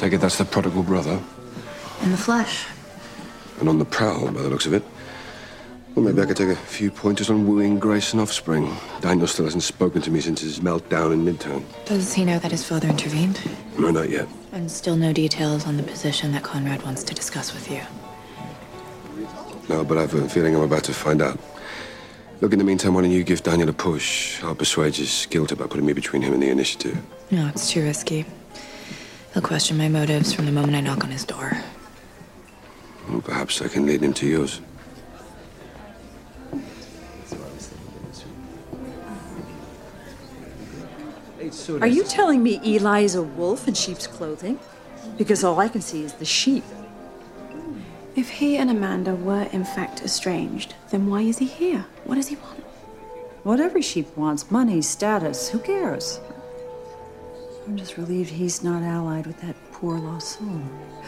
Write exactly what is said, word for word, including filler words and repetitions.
Take it that's the prodigal brother. In the flesh. And on the prowl, by the looks of it. Well, maybe I could take a few pointers on wooing Grace and offspring. Daniel still hasn't spoken to me since his meltdown in Midtown. Does he know that his father intervened? No, not yet. And still no details on the position that Conrad wants to discuss with you? No, but I have a feeling I'm about to find out. Look, in the meantime, why don't you give Daniel a push? I'll persuade his guilt about putting me between him and the initiative. No, it's too risky. He'll question my motives from the moment I knock on his door. Well, perhaps I can lead him to yours. Are you telling me Eli is a wolf in sheep's clothing? Because all I can see is the sheep. If he and Amanda were in fact estranged, then why is he here? What does he want? What every sheep wants, money, status, who cares? I'm just relieved he's not allied with that poor lost soul.